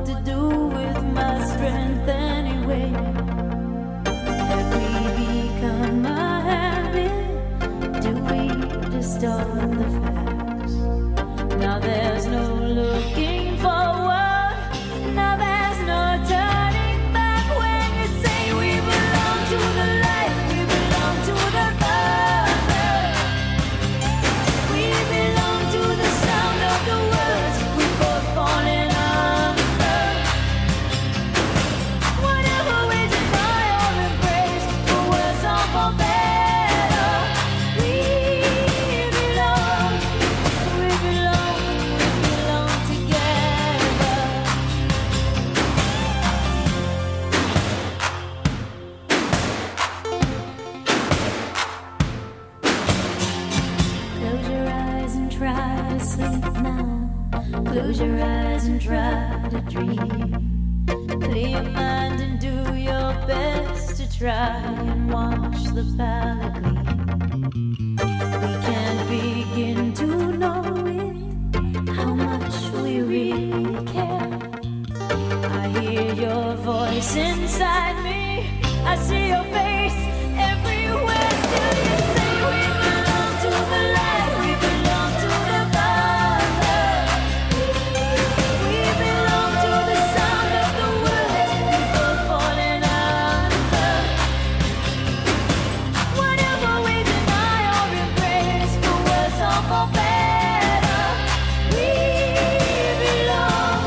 to do with my strength anyway. Have we become a habit? Do we distort the facts? Now there's no looking forward. Now there's no turning back. When you say we belong to the light, we belong to the Father. We belong to the sound of the words we both falling under. Whatever we deny or embrace, for worse or for better, we belong together. Close your eyes and try to sleep now. Close your eyes and try to dream. Clear your mind and do your best to try and wash the palate clean. We can't begin to know it, how much we really care. I hear your voice inside me. I see your face everywhere. Still you say we belong to the light. We belong to the Father. We belong to the sound of the words we both falling under. Whatever we deny or embrace, for worse or for better, we belong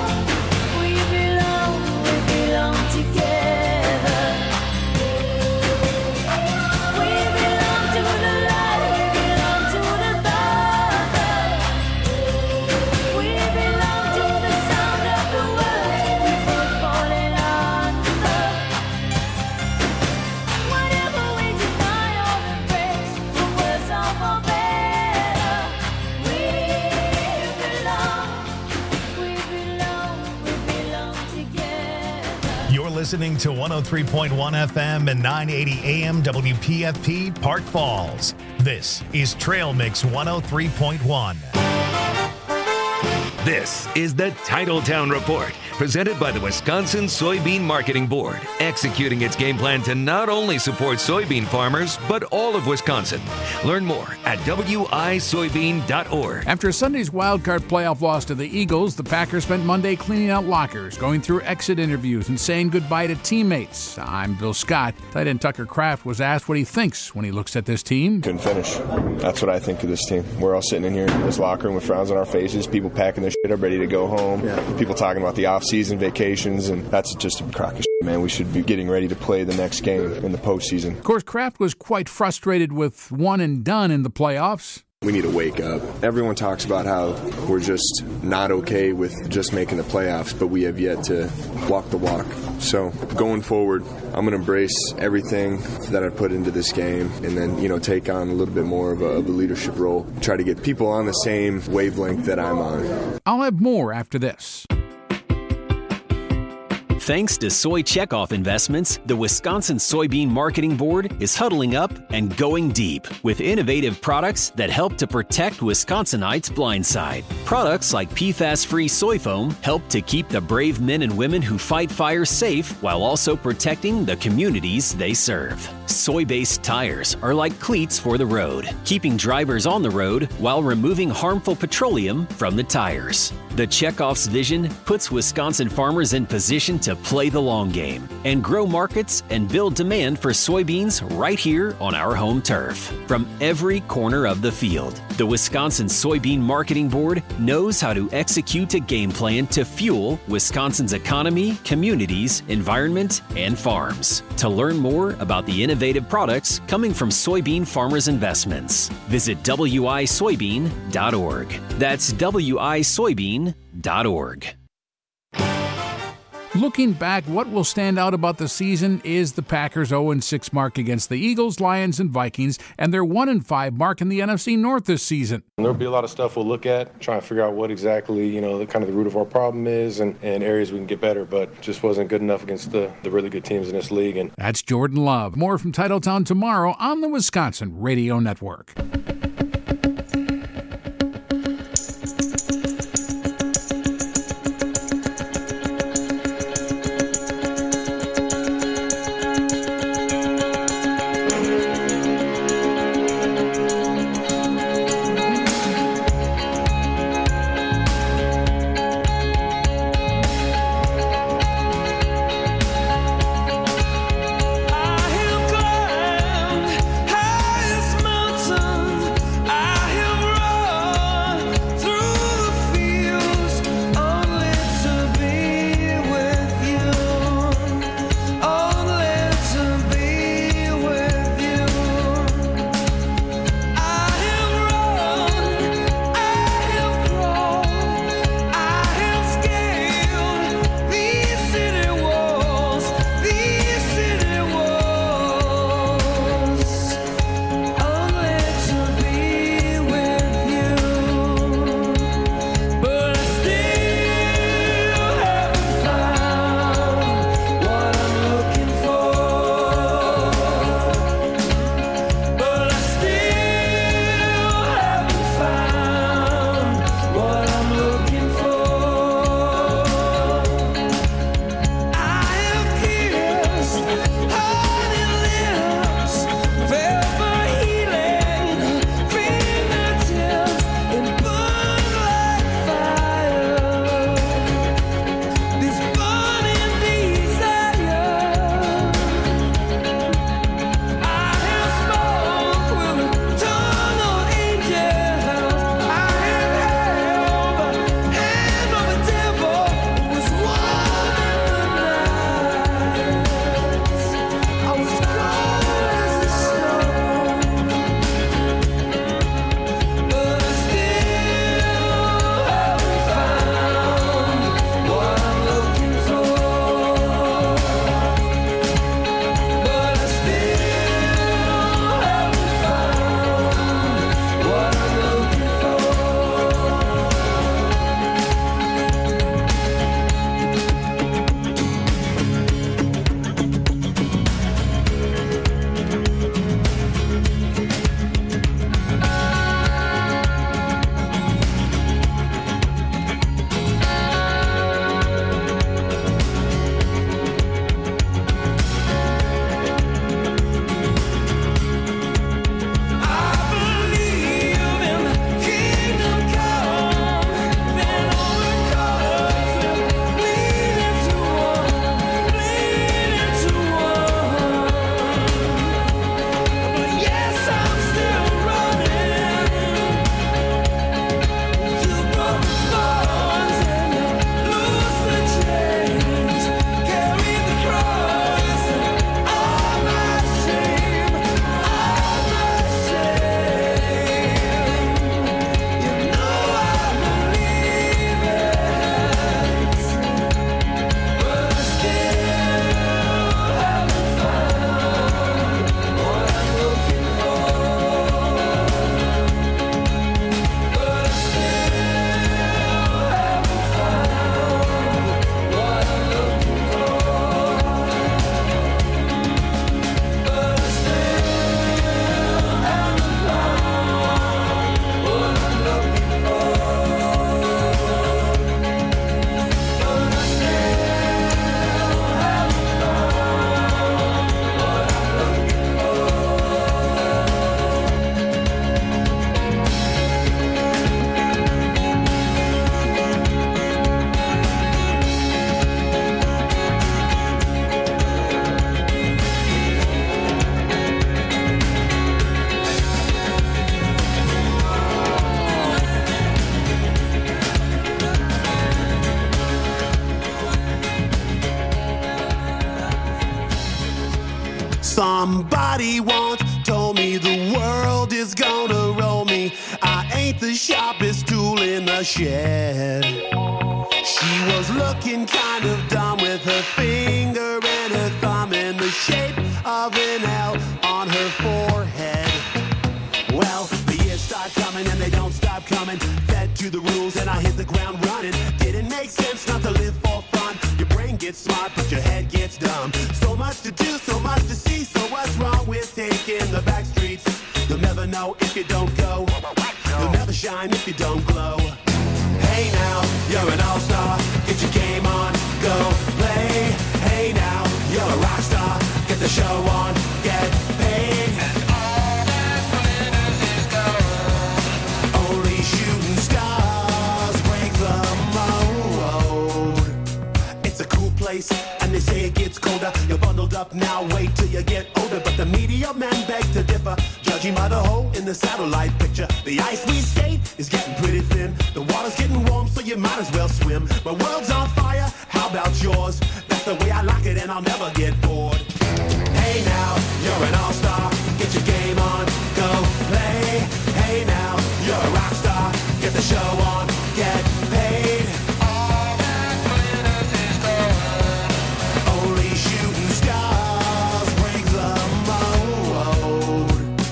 together. We belong to the light, we belong to the Father. We belong to the sound of the words we both falling under. Whatever we deny or embrace, for worse or for better, we belong together. You're listening to 103.1 FM and 980 AM WPFP Park Falls. This is Trail Mix 103.1. This is the Titletown Report, presented by the Wisconsin Soybean Marketing Board, executing its game plan to not only support soybean farmers, but all of Wisconsin. Learn more at wisoybean.org. After Sunday's wildcard playoff loss to the Eagles, the Packers spent Monday cleaning out lockers, going through exit interviews, and saying goodbye to teammates. I'm Bill Scott. Tight end Tucker Kraft was asked what he thinks when he looks at this team. Couldn't finish. That's what I think of this team. We're all sitting in here in this locker room with frowns on our faces, people packing their shit up, ready to go home, people talking about the off-season vacations, and that's just a crock of shit, man. We should be getting ready to play the next game in the postseason. Of course, Kraft was quite frustrated with one and done in the playoffs. We need to wake up. Everyone talks about how we're just not okay with just making the playoffs, but we have yet to walk the walk. So going forward, I'm going to embrace everything that I put into this game and then, take on a little bit more of a leadership role. Try to get people on the same wavelength that I'm on. I'll have more after this. Thanks to Soy Checkoff Investments, the Wisconsin Soybean Marketing Board is huddling up and going deep with innovative products that help to protect Wisconsinites' blind side. Products like PFAS-free soy foam help to keep the brave men and women who fight fires safe while also protecting the communities they serve. Soy-based tires are like cleats for the road, keeping drivers on the road while removing harmful petroleum from the tires. The Checkoff's vision puts Wisconsin farmers in position to play the long game and grow markets and build demand for soybeans right here on our home turf. From every corner of the field, the Wisconsin Soybean Marketing Board knows how to execute a game plan to fuel Wisconsin's economy, communities, environment, and farms. To learn more about the innovative products coming from soybean farmers' investments, visit wisoybean.org. That's wisoybean.org. Looking back, what will stand out about the season is the Packers' 0-6 mark against the Eagles, Lions, and Vikings, and their 1-5 mark in the NFC North this season. There'll be a lot of stuff we'll look at, try and figure out what exactly, the kind of the root of our problem is and areas we can get better, but just wasn't good enough against the really good teams in this league. And that's Jordan Love. More from Titletown tomorrow on the Wisconsin Radio Network. Somebody once told me the world is gonna roll me. I ain't the sharpest tool in the shed. She was looking kind of dumb with her finger and her thumb in the shape of an L on her forehead. Well, the years start coming and they don't stop coming. Fed to the rules and I hit the ground running. Didn't make sense not to live for fun. Your brain gets smart but your head gets dumb. So much to do, so much to see. So what's wrong with taking the back streets? You'll never know if you don't go. You'll never shine if you don't glow. Hey now, you're an all-star. Get your game on, go play. Hey now, you're a rock star. Get the show on, get paid. And all that glitters is gold. Only shooting stars break the mold. It's a cool place, and they say it gets colder. You're bundled up now, wait till you get older. But the media men beg to differ, judging by the hole in the satellite picture. The ice we skate is getting pretty thin. The water's getting warm, so you might as well swim. My world's on fire, how about yours? That's the way I like it, and I'll never get bored. Hey now, you're an all-star. Get your game on, go play. Hey now, you're a rock star. Get the show on, get paid. All that glitters is gold. Only shooting stars break the mold.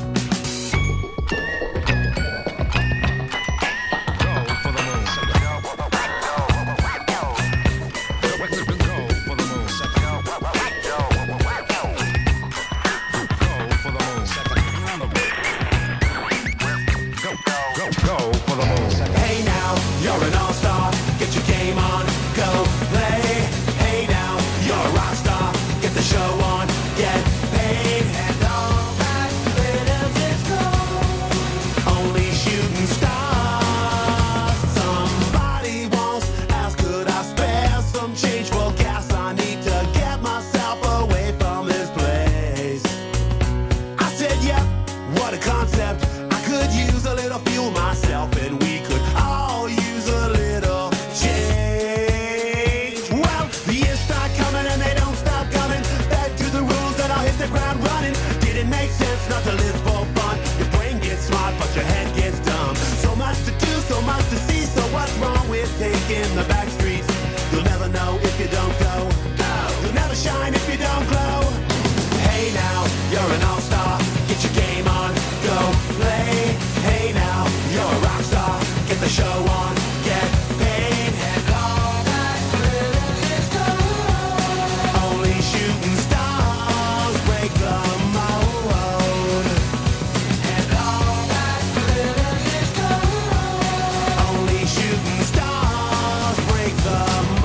Hey now, you're an all-star. Get your game on, go play. Hey now, you're a rock star. Get the show on, get paid. And all that glitters is gold. Only shooting stars. Somebody once asked, could I spare some change for gas? I need to get myself away from this place. I said, yeah, what a concept. I could use a little fuel myself, and we could all use a little change. Well, the years start coming and they don't stop coming. Back to the rules that I'll hit the ground running. Didn't make sense not to live for fun. Your brain gets smart but your head gets dumb. So much to do, so much to see. So what's wrong with taking the back streets? You'll never know if you don't go. You'll never shine if you don't glow. Hey now, you're an all-star. Get your game on, go play. Hey now, you're a rock star. Get the show on, get paid. And all that glitters is gold. Only shooting stars break the mold. And all that glitters is gold. Only shooting stars break the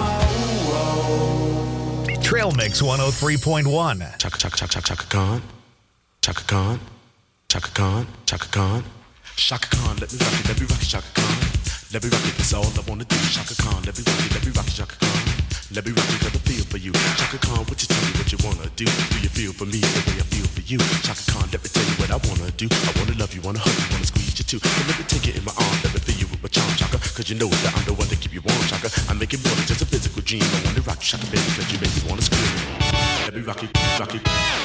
mold. Trail Mix 103.1. Chaka Khan. Chaka Khan. Chaka Khan. Chaka Khan. Chaka Khan, let me rock it, Chaka Khan. Let me rock it, that's all I wanna do. Chaka Khan, let me rock it, Chaka Khan. Let me rock it, cause I feel for you. Chaka Khan, what you tell me what you wanna do? Do you feel for me the way I feel for you? Chaka Khan, let me tell you what I wanna do. I wanna love you, wanna hug you, wanna squeeze you too. And let me take it in my arms, let me feel you with my charm, Chaka. Cause you know that I'm the one to keep you warm, Chaka. I make it more than just a physical dream. I wanna rock you, Chaka, baby, cause you make me wanna scream. Let me rock it, rock it.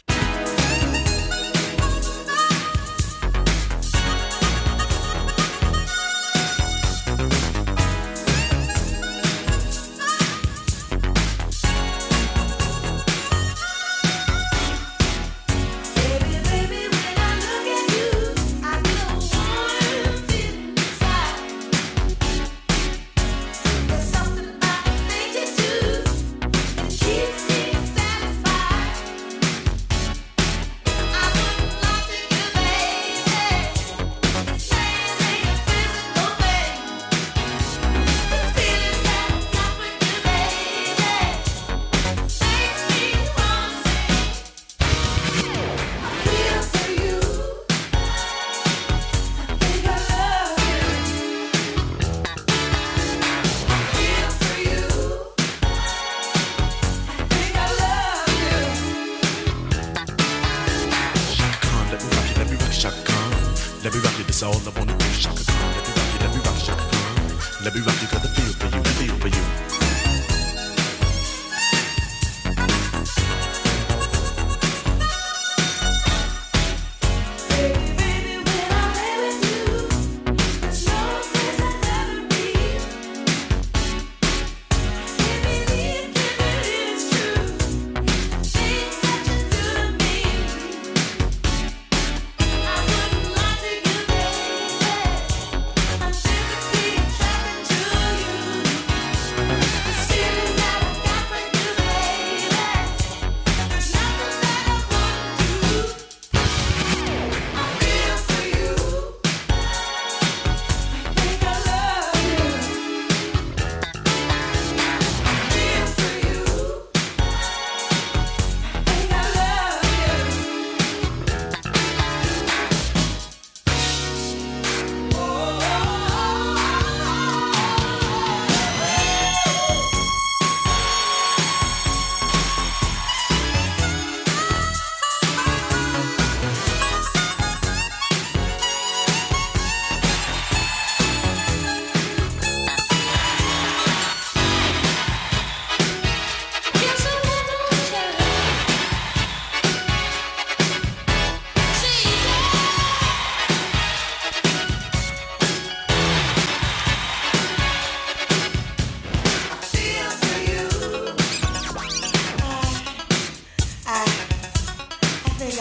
Let me rock you, that's all I wanna do. Chaka Khan, let me rock you, Chaka Khan. Let me rock you, cause I feel for you, I feel for you.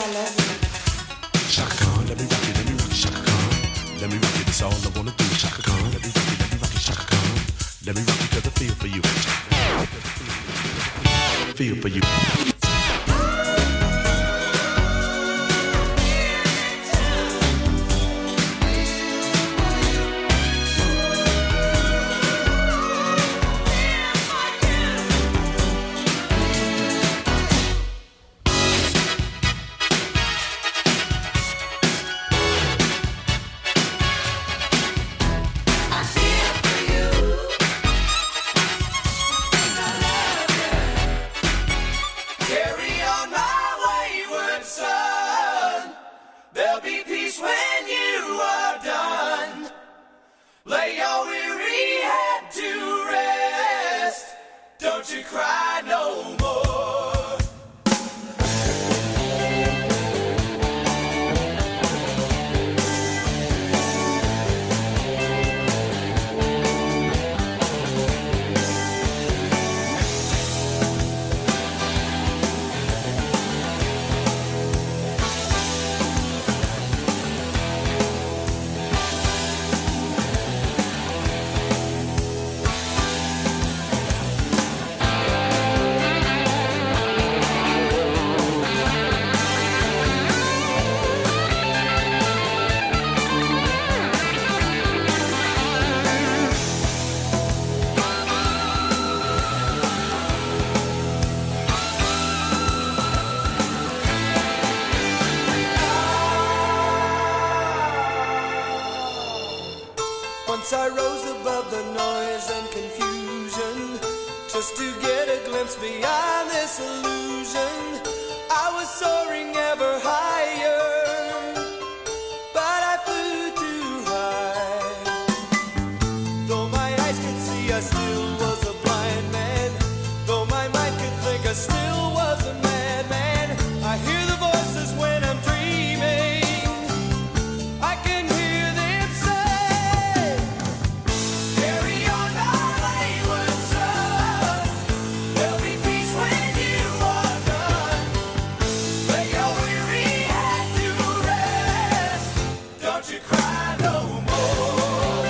Shaka Khan, let me rock it, Shaka Khan. Let me rock it, that's all I wanna do. Shaka Khan, let me rock it, Shaka Khan. Let me rock it 'cause I feel for you. Feel for you. Once I rose above the noise and confusion, just to get a glimpse beyond this illusion. I was soaring ever higher, but I flew too high. Though my eyes could see, I still was a blind man. Though my mind could think, I still was a madman. I hear the voices when I'm dreaming. I can hear them say, carry on my wayward son. There'll be peace when you are done. Lay your weary head to rest. Don't you cry no more.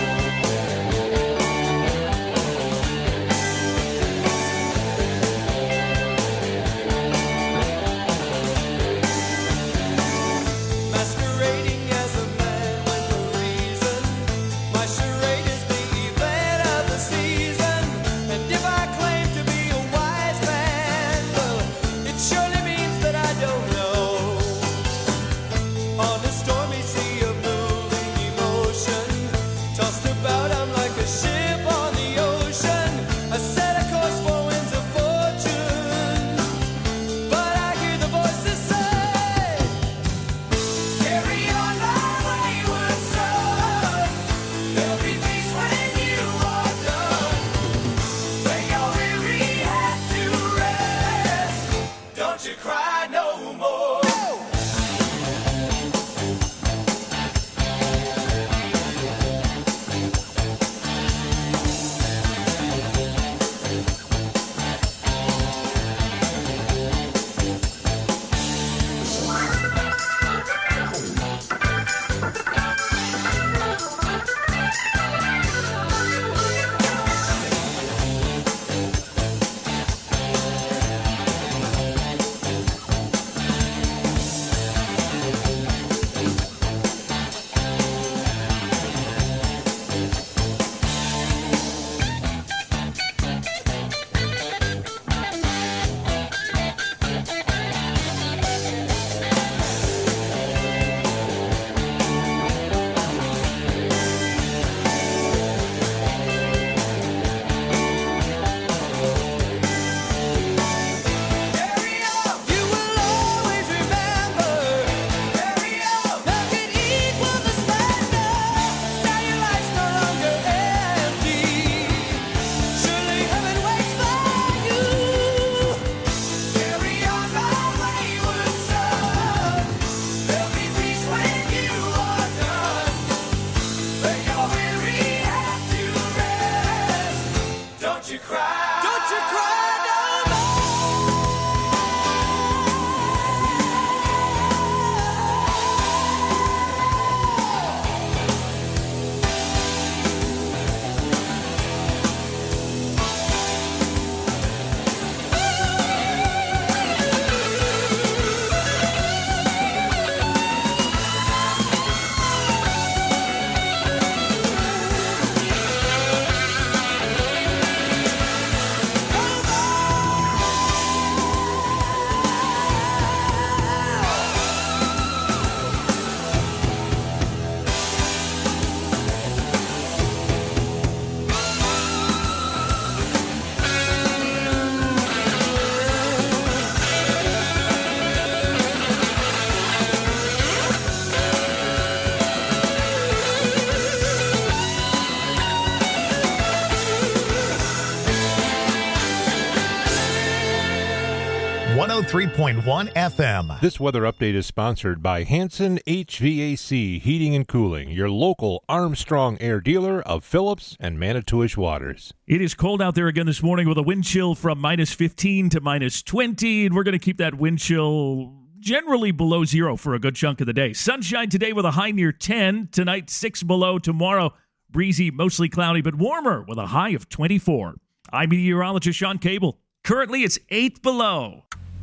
103.1 FM. This weather update is sponsored by Hanson HVAC Heating and Cooling, your local Armstrong Air dealer of Phillips and Manitowish waters. It is cold out there again this morning with a wind chill from minus 15 to minus 20, and we're going to keep that wind chill generally below zero for a good chunk of the day. Sunshine today with a high near 10. Tonight, 6 below. Tomorrow, breezy, mostly cloudy, but warmer with a high of 24. I'm meteorologist Sean Cable. Currently, it's 8 below.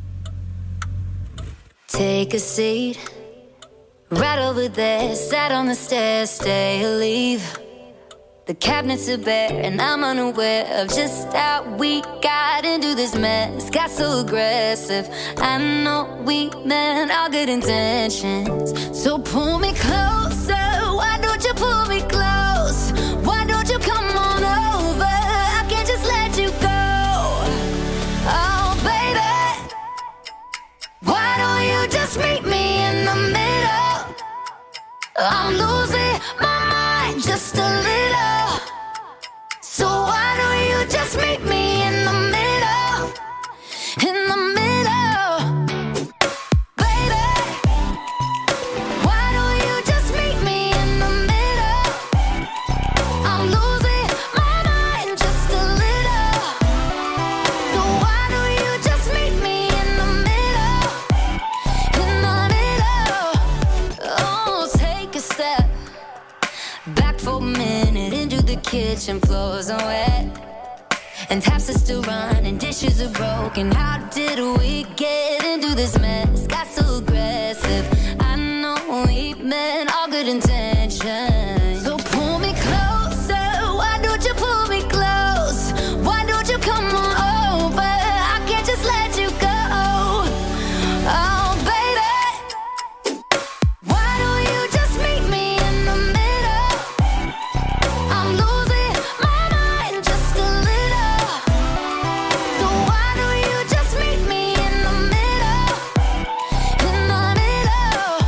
Take a seat right over there. Sat on the stairs, stay or leave. The cabinets are bare and I'm unaware of just how we got into this mess. Got so aggressive. I know we meant all good intentions. So pull me closer. Why don't you pull me close? Why don't you come on over? I can't just let you go. Oh, baby, why don't you just meet me in the middle? I'm losing my mind just a little. So why don't you just meet me in the middle? In the middle. Baby, why don't you just meet me in the middle? I'm losing my mind just a little. So why don't you just meet me in the middle? In the middle. Oh, take a step back for a minute into the kitchen. Floors are wet and taps are still running, dishes are broken. How did we get into this mess? Got so aggressive. I know we meant all good intentions. So pull me closer. Why don't you pull me close? Why don't you come on over? I can't just let you go. Oh, baby, why don't you just meet me in the middle? I'm losing my mind just a little. So why don't you just meet me in the middle? In the middle.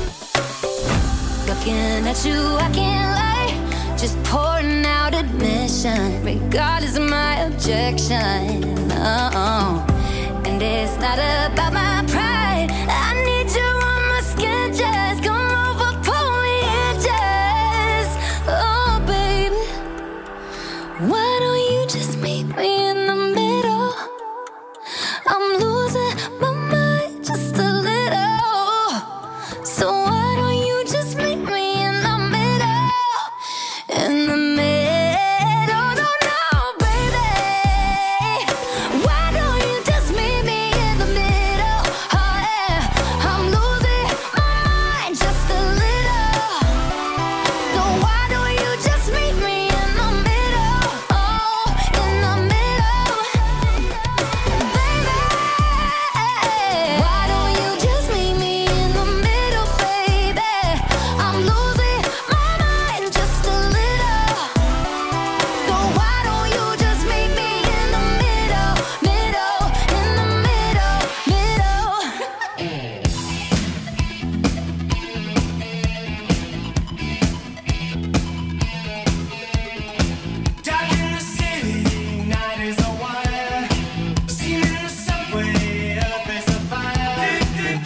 Looking at you, I can't lie. Just pouring out admission, regardless of my objection. Oh, and it's not about my pride. I need you on my skin, just come over, pull me in, just. Oh, baby, why don't you just meet me in the middle? I'm losing my mind just a little. So why don't you just meet me in the middle? In the middle, no, baby. Why don't you just meet me in the middle? Oh, yeah. I'm losing my mind just a little. So why don't you just meet me in the middle? Oh, in the middle. Baby, why don't you just meet me in the middle, baby? I'm losing my mind just a little. So why don't you just meet me in the middle, middle, in the middle, middle. Dark in the city, night is a wire. Steam in the subway, earth is a fire.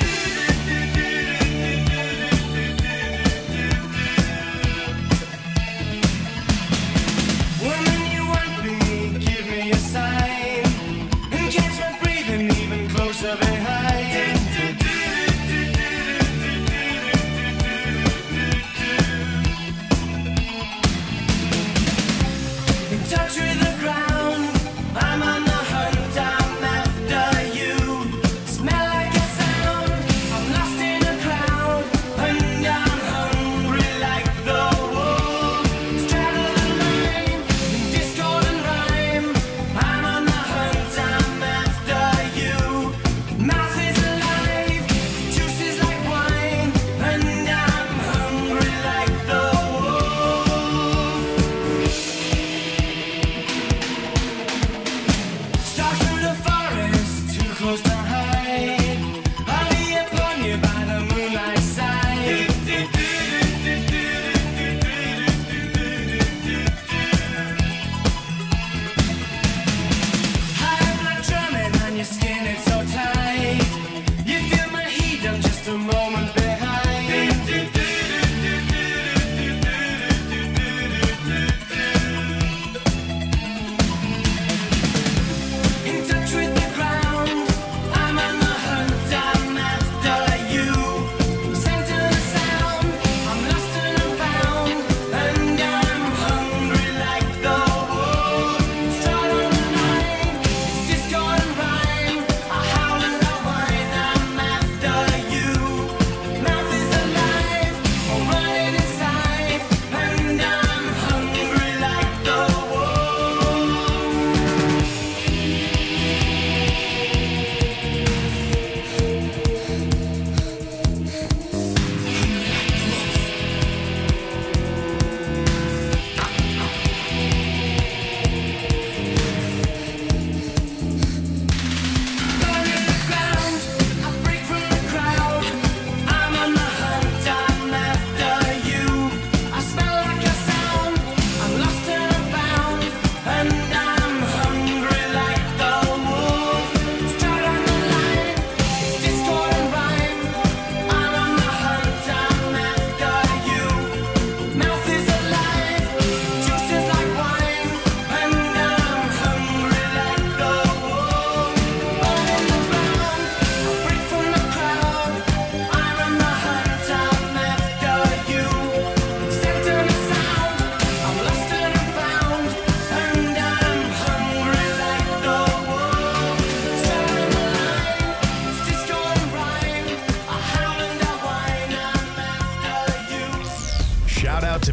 Woman, you want me, give me a sign. And catch my breathing even closer behind. In touch with the ground, I'm on the hunt, I'm after you. Smell like a sound, I'm lost in a crowd, and I'm hungry like the wolf. Straddle the line, discord and rhyme. I'm on the hunt, I'm after you. Mouth is alive, juice is like wine, and I'm hungry like the wolf. Stalk through the forest, too close to hide. I'll be upon you by the moonlight's side. High blood drumming on your skin, it's so tight.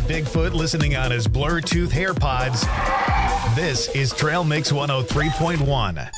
Bigfoot listening on his Bluetooth AirPods. This is Trail Mix 103.1.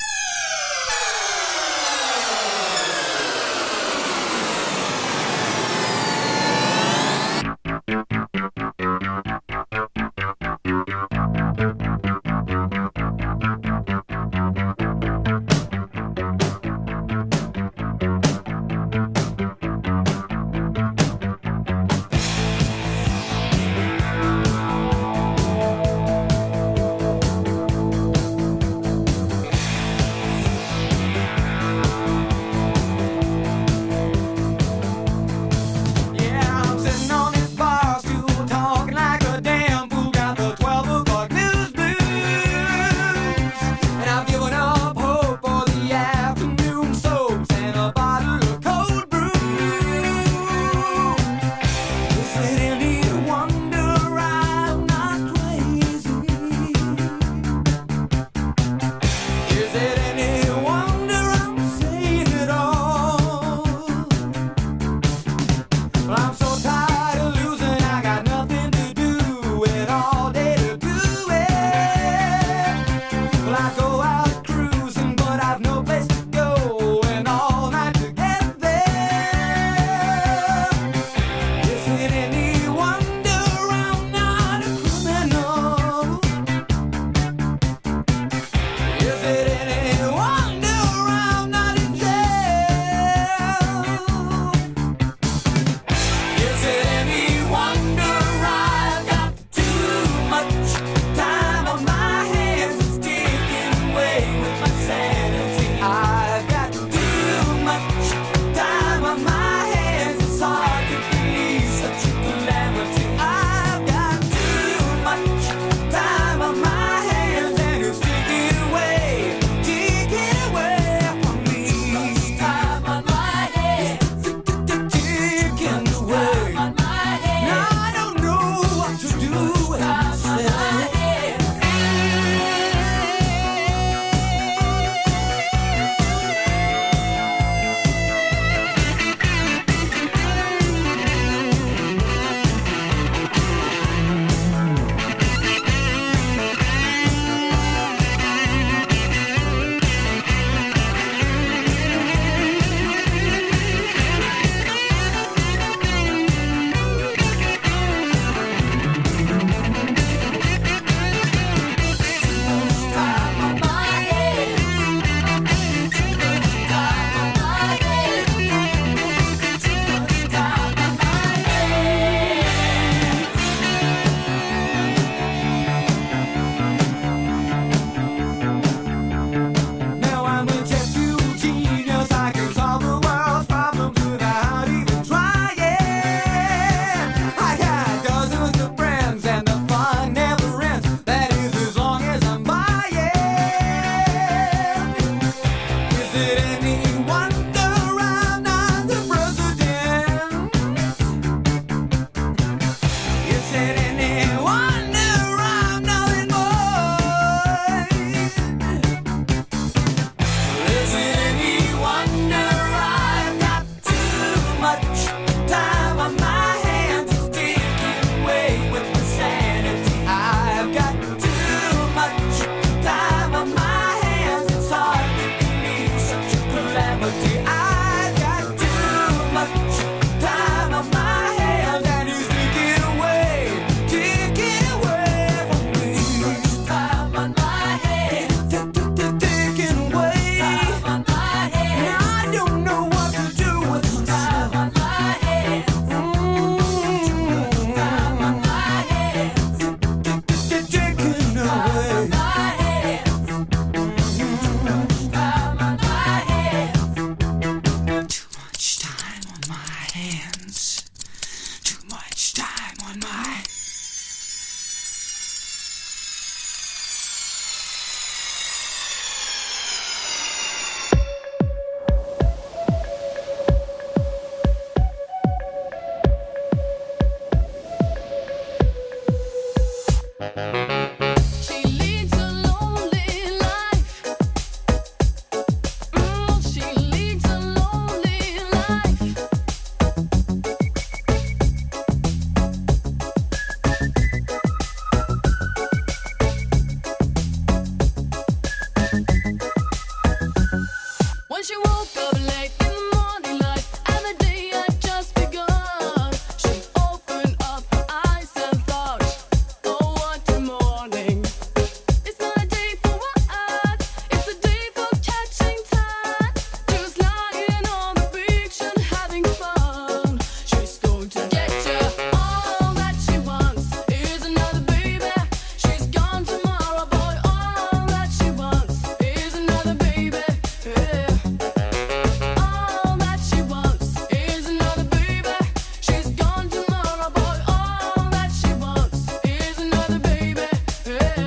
she woke up late in the morning light, and the day had just begun. She opened up her eyes and thought, oh, what a morning. It's not a day for work, it's a day for catching time. Just lying on the beach and having fun. She's going to get you. All that she wants is another baby. She's gone tomorrow, boy. All that she wants is another baby. Yeah. All that she wants is another baby. She's gone tomorrow, boy. All that she wants is another baby. Yeah.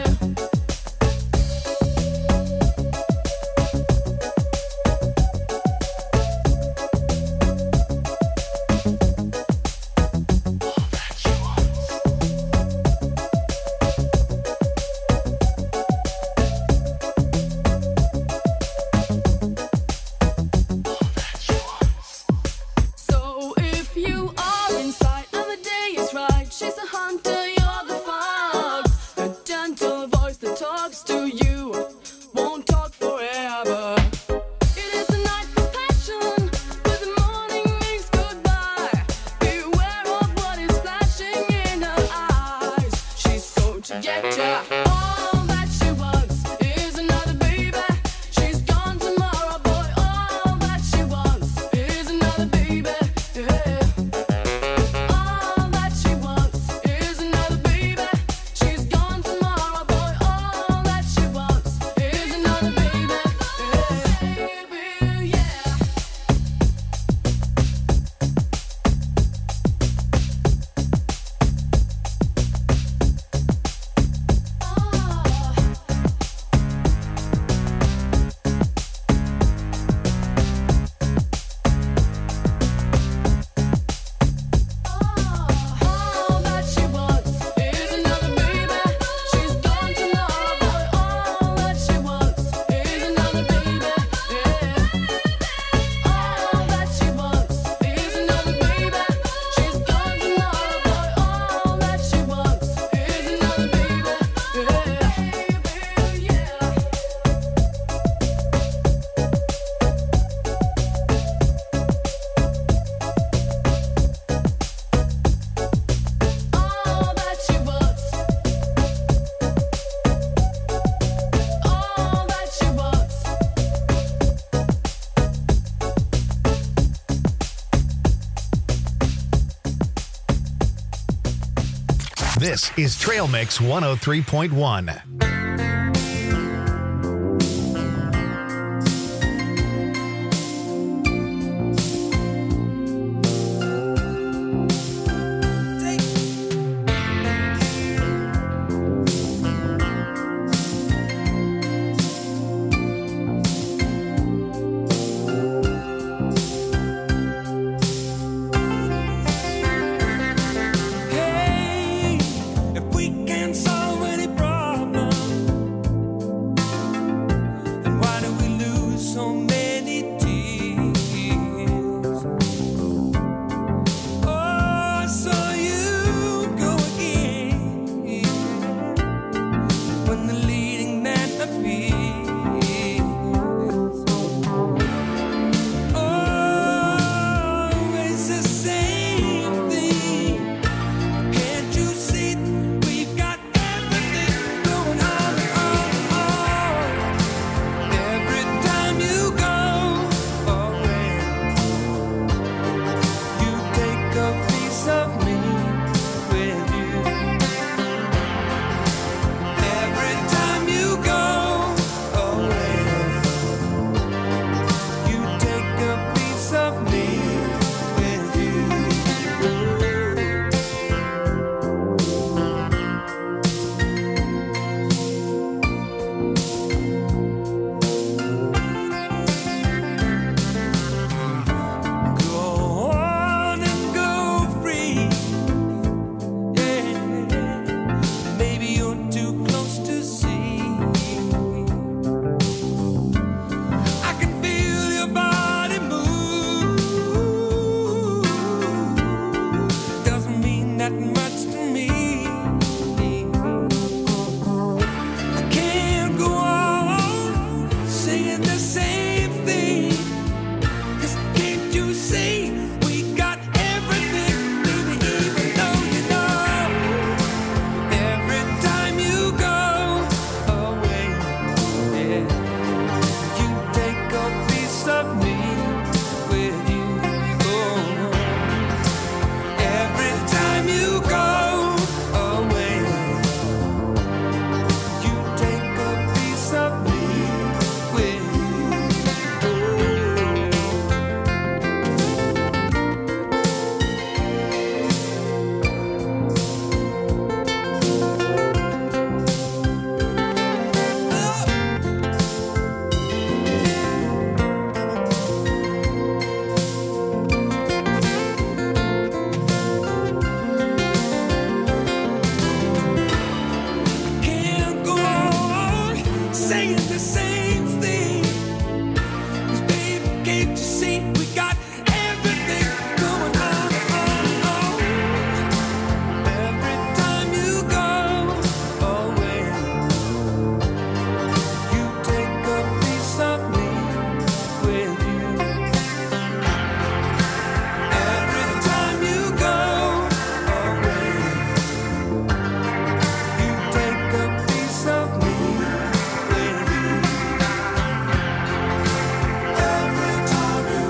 So if you are inside and the day is right, she's a hunter, you're the fox. A gentle voice that talks to you won't talk forever. It is a night for passion, but the morning means goodbye. Beware of what is flashing in her eyes. She's going to get ya. All that she wants is another baby. She's gone tomorrow, boy. All that she wants is another baby. Yeah. All that she wants is another baby. She's gone tomorrow, boy. All that she wants is another baby. Yeah. All that she wants is another baby. She's gone tomorrow, boy. All that she wants is another baby. Yeah. All that she wants is another baby. She's gone tomorrow, boy. All that she wants is another baby. Yeah. All that she wants. All that she wants. This is Trail Mix 103.1. Hey, if we can solve any problem, Can't you see we got everything going on? Every time you go away, you take a piece of me with you. Every time you go away, you take a piece of me with you. Every time you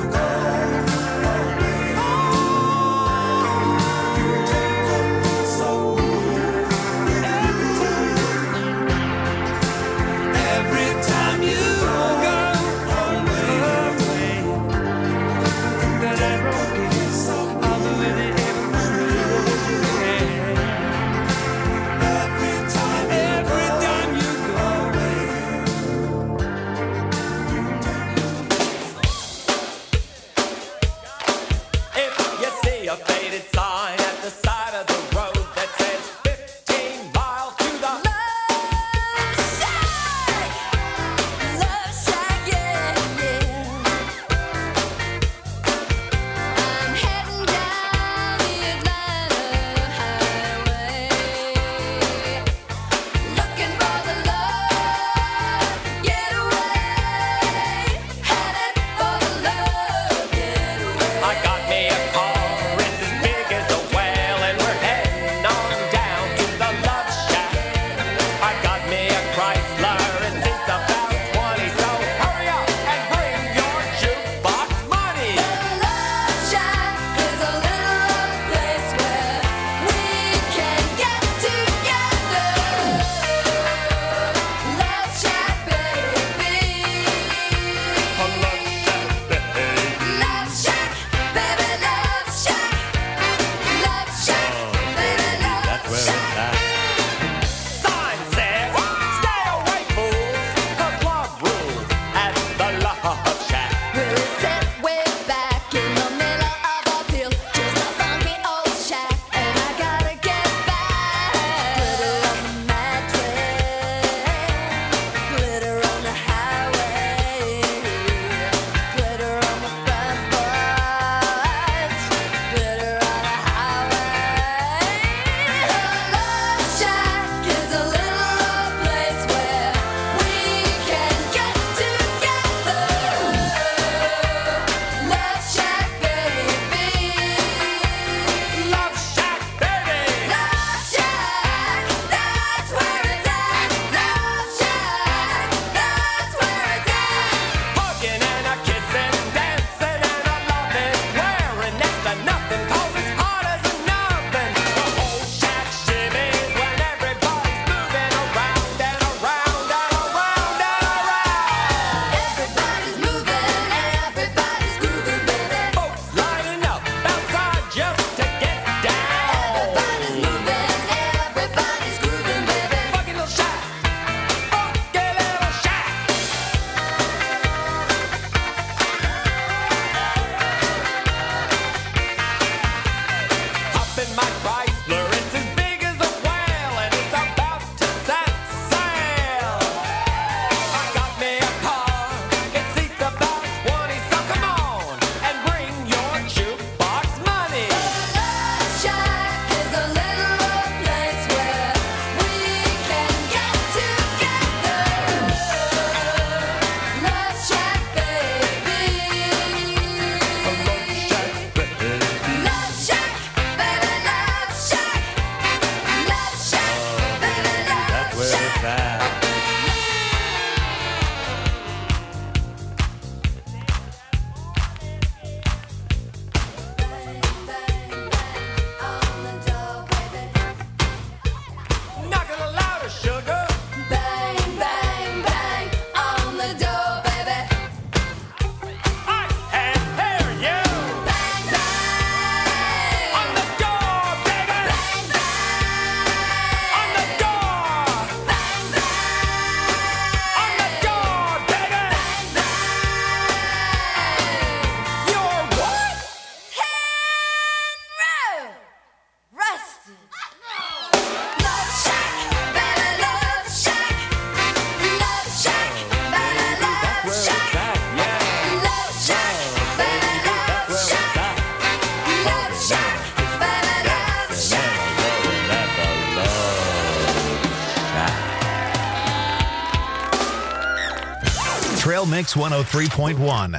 Trail Mix 103.1.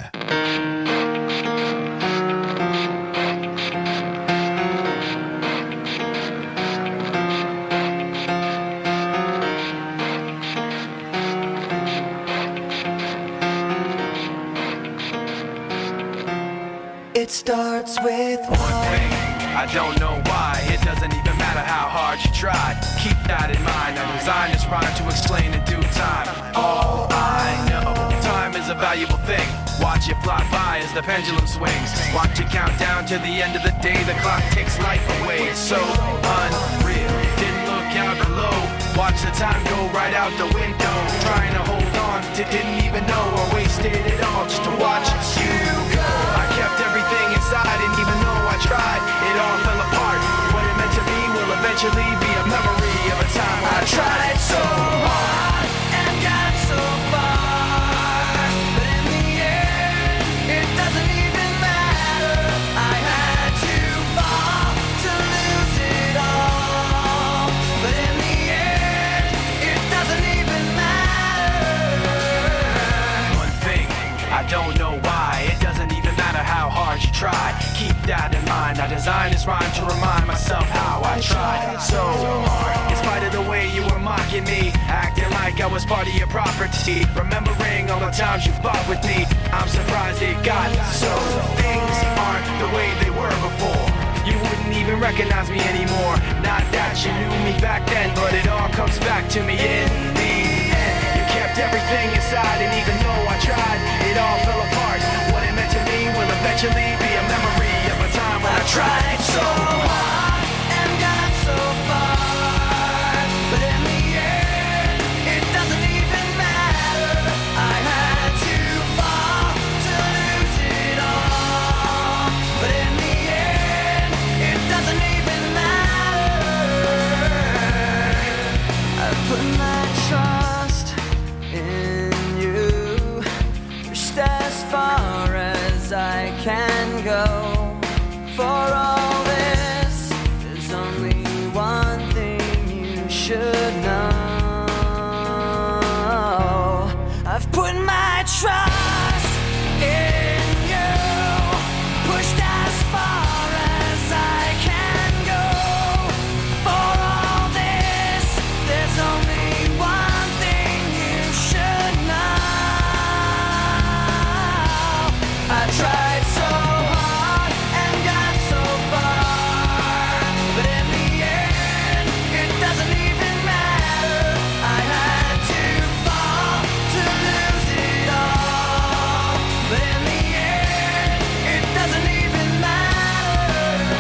It starts with one thing. I don't know why. It doesn't even matter how hard you try. Keep that in mind. I designed this rhyme to explain in due time. All I know, time is a valuable thing. Watch it fly by as the pendulum swings. Watch it count down to the end of the day. The clock takes life away. It's so unreal. Didn't look out below. Watch the time go right out the window. Trying to hold on to didn't even know or wasted it all just to watch you go. I kept everything inside and even though I tried, it all fell apart. What it meant to be will eventually be a memory of a time when I tried so hard and got so far. But in the end, it doesn't even matter. I had to fall to lose it all. But in the end, it doesn't even matter. One thing, I don't know why. It doesn't even matter how hard you try. Keep that in mind. I designed this rhyme to remind myself how I tried so hard. In spite of the way you were mocking me, acting like I was part of your property. Remembering all the times you fought with me, I'm surprised it got so. Things aren't the way they were before. You wouldn't even recognize me anymore. Not that you knew me back then, but it all comes back to me in the end. You kept everything inside, and even though I tried, it all fell apart. What it meant to me will eventually be a memory of a time when I tried so hard and got so far. But in the end, it doesn't even matter. I had to fall to lose it all. But in the end, it doesn't even matter. I put my trust in you, pushed as far as I can go. For all this, there's only one thing you should know. I've put my trust in you, pushed as far as I can go. For all this, there's only one thing you should know. I tried so hard and got so far, but in the end, it doesn't even matter. I had to fall to lose it all, but in the end, it doesn't even matter.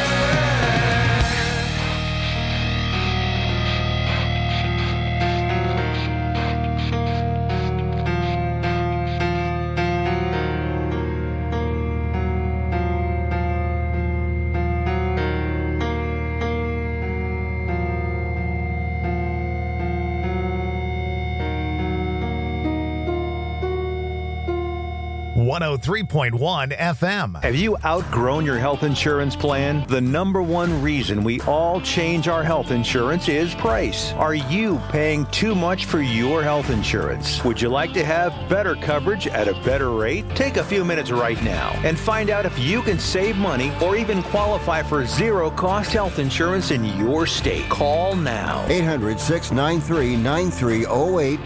103.1 FM. Have you outgrown your health insurance plan? The number one reason we all change our health insurance is price. Are you paying too much for your health insurance? Would you like to have better coverage at a better rate? Take a few minutes right now and find out if you can save money or even qualify for zero-cost health insurance in your state. Call now. 800-693-9308.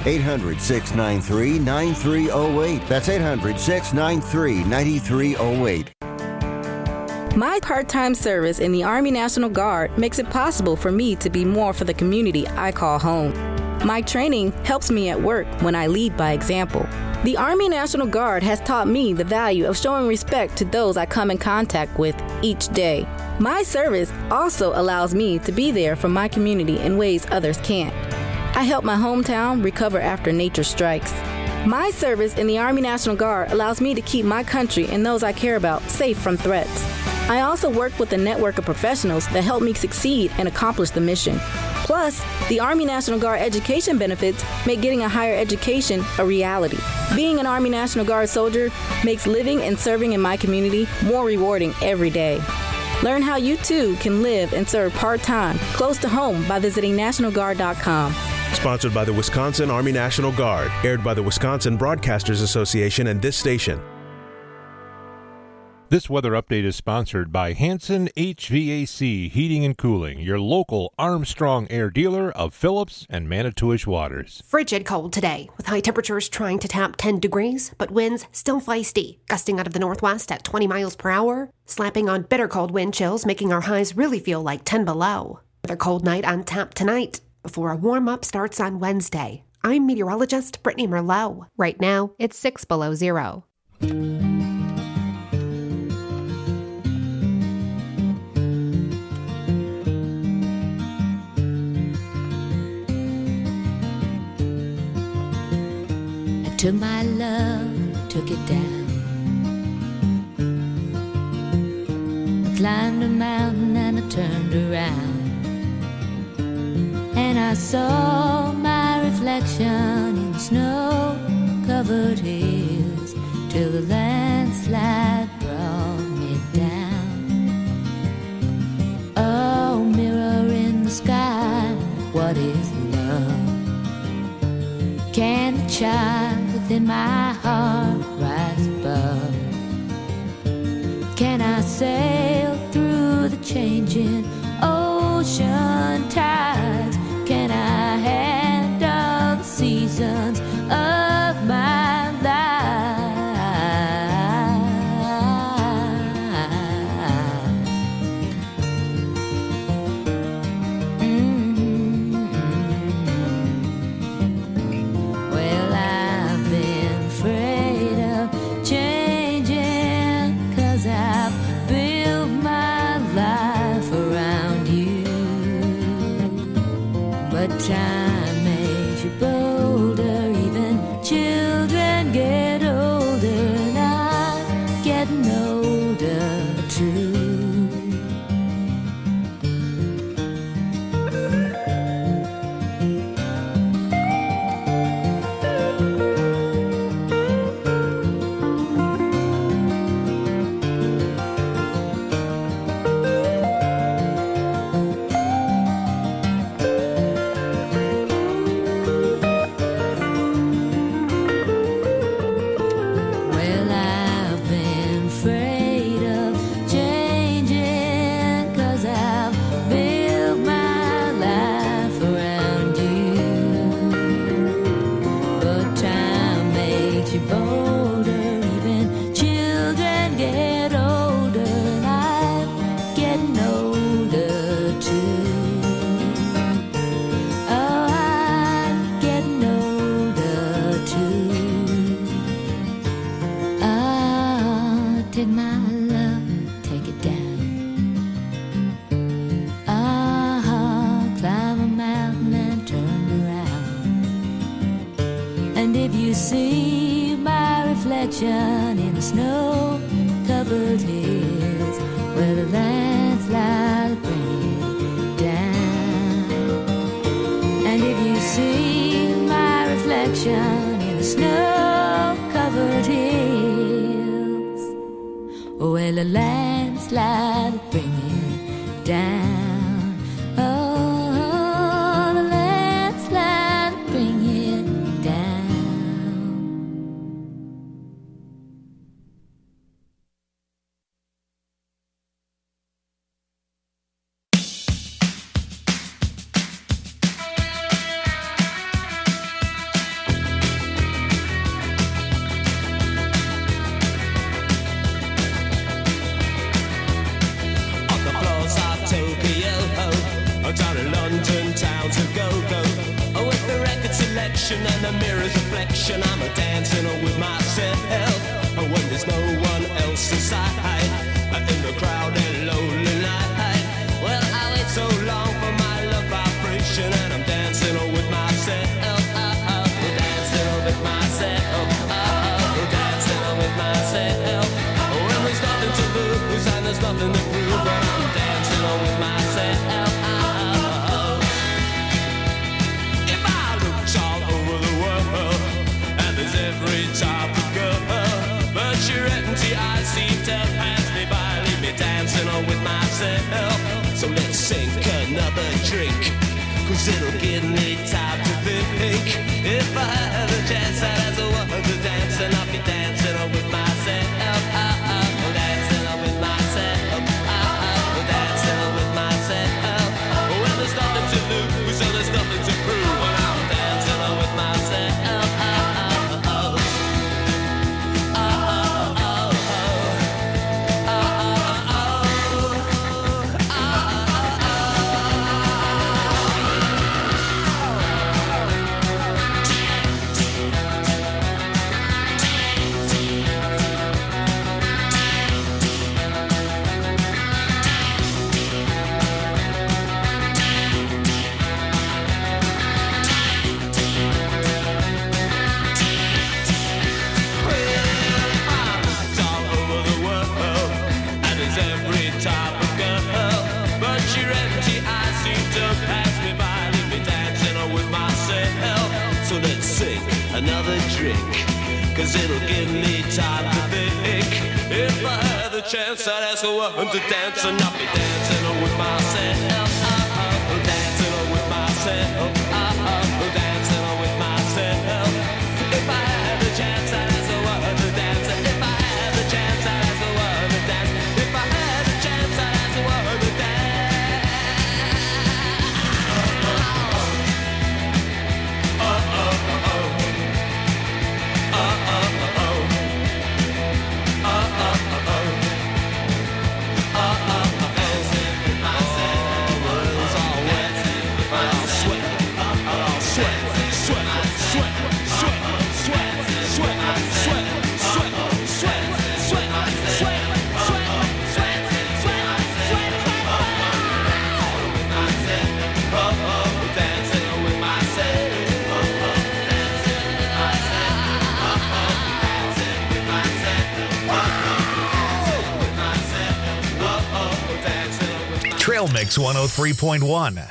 800-693-9308. That's 800-693-9308. My part-time service in the Army National Guard makes it possible for me to be more for the community I call home. My training helps me at work when I lead by example. The Army National Guard has taught me the value of showing respect to those I come in contact with each day. My service also allows me to be there for my community in ways others can't. I help my hometown recover after nature strikes. My service in the Army National Guard allows me to keep my country and those I care about safe from threats. I also work with a network of professionals that help me succeed and accomplish the mission. Plus, the Army National Guard education benefits make getting a higher education a reality. Being an Army National Guard soldier makes living and serving in my community more rewarding every day. Learn how you too can live and serve part-time close to home by visiting NationalGuard.com. Sponsored by the Wisconsin Army National Guard. Aired by the Wisconsin Broadcasters Association and this station. This weather update is sponsored by Hanson HVAC Heating and Cooling, your local Armstrong Air dealer of Phillips and Manitowish waters. Frigid cold today, with high temperatures trying to tap 10 degrees, but winds still feisty, gusting out of the northwest at 20 miles per hour, slapping on bitter cold wind chills, making our highs really feel like 10 below. Another cold night on tap tonight, before a warm-up starts on Wednesday. I'm meteorologist Brittany Merlot. Right now, it's 6 below zero. Took my love, took it down. I climbed a mountain and I turned around, and I saw my reflection in snow-covered hills till the landslide brought me down. Oh, mirror in the sky, what is love? Can the child within my heart rise above? Can I sail through the changing ocean tides? Can I handle the seasons of my life? Well, I've been afraid of changing, 'cause I've built my life around you. But time makes you bolder, even children get older, and I'm getting older too. Well, I've been afraid of changing, 'cause I've built my life around you. But time makes you bolder, even children get older, and I'm getting older too. Oh, I'm getting older too. Ah, take my love, take it down. Ah, climb a mountain and turn around. And if you see my reflection in the snow-covered hills, where the landslide bring it down. And if you see my reflection in the snow-covered hills, well, the landslide bring it down. Oh, the landslide bring it down. On the floors of Tokyo, down in London town to go. With the record selection and the mirror's reflection, I'm a dancing with myself. When there's no one else inside, in the crowded lonely night. Well, I wait so long for my love vibration, and I'm dancing with myself. Dancing with myself. Dancing with myself. When there's nothing to lose and there's nothing to prove, but I'm dancing with myself. If I looked all over the world, and there's every type of girl, If I had a chance, I'd ask a woman to dance, and I'll be dancing with myself. Dancing with myself. Dancing with myself. When there's nothing to lose, so there's nothing to prove. When I'm dancing with myself. Another drink, cause it'll give me time to think. If I had the chance, I'd ask a woman to dance, and I'll be dancing with myself. Dancing with myself. Dancing with myself. If I had the chance, I'd ask a woman to dance. If I had the chance, I'd ask a woman to dance. If I had the chance, I'd ask a woman to dance. Trail Mix 103.1.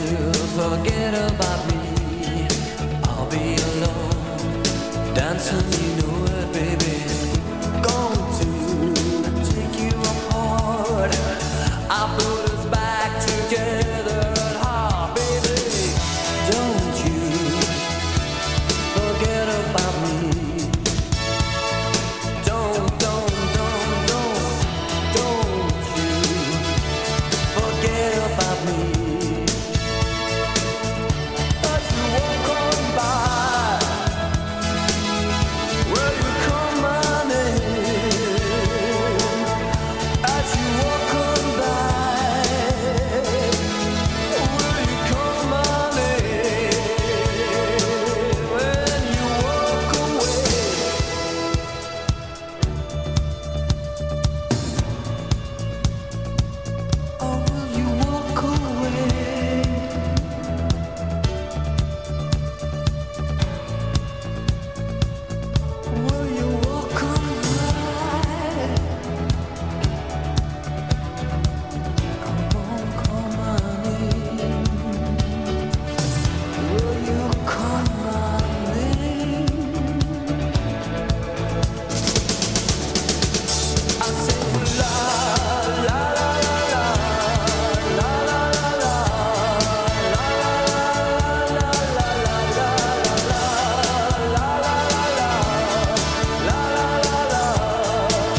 Forget about me, I'll be alone, dancing